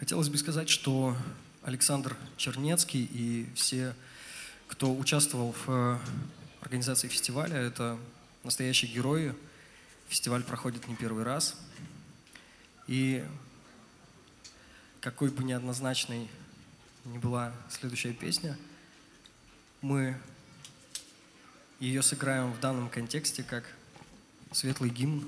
Хотелось бы сказать, что Александр Чернецкий и все, кто участвовал в организации фестиваля, это настоящие герои. Фестиваль проходит не первый раз. И какой бы неоднозначной ни была следующая песня, мы ее сыграем в данном контексте как светлый гимн.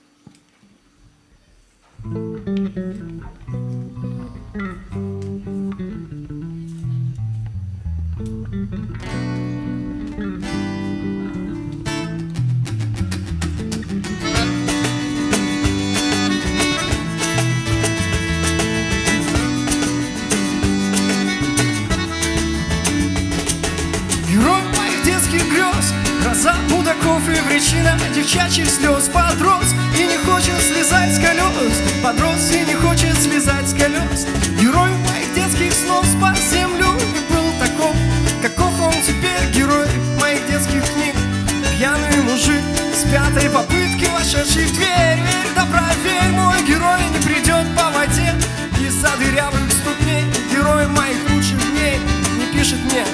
Герой моих детских грез, гроза мудаков и причина девчачьих слез. Подрос и не хочет слезать с колес, подрос и не хочет слезать с колес. Герой моих детских снов спас землю и был таков, каков он теперь. Герой моих детских книг, пьяный мужик с пятой попытки, вошедший в дверь. Верь, да проверь, мой герой не придет по воде из-за дырявых ступней. Герой моих лучших дней не пишет мне.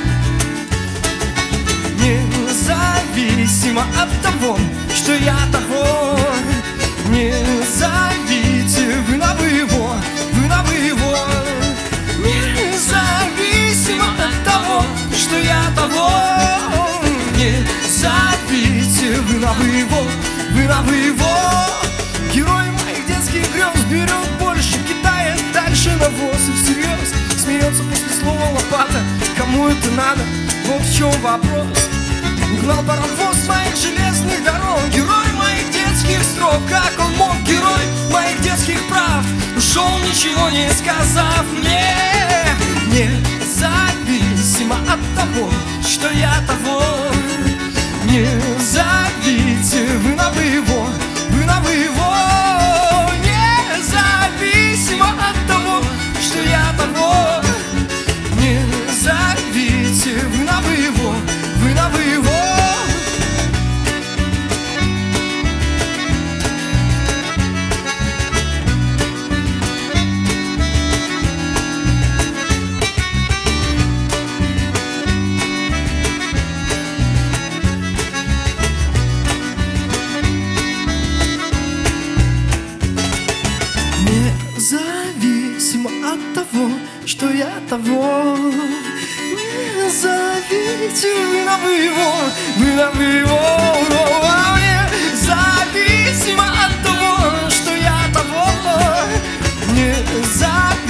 Независимо от того, что я того, не зовите вы на его, вы на его. Независимо от того, что я того, не зовите вы на его, вы на его. Герой моих детских грез берет больше, кидает дальше навоз и всерьез смеется после слова лопата. Кому это надо? Вот в чем вопрос. Угнал паровоз моих железных дорог. Герой моих детских строк, как он мог, герой моих детских правд, ушел, ничего не сказав мне. Независимо от того, что я того, не зовите вы на его, вы на его. Независимо от того, что я того, не зовите вы на его, вы на его. Независимо от того, что я того, не зовите вы на его, вы на его. Независимо от того, что я того, не зовите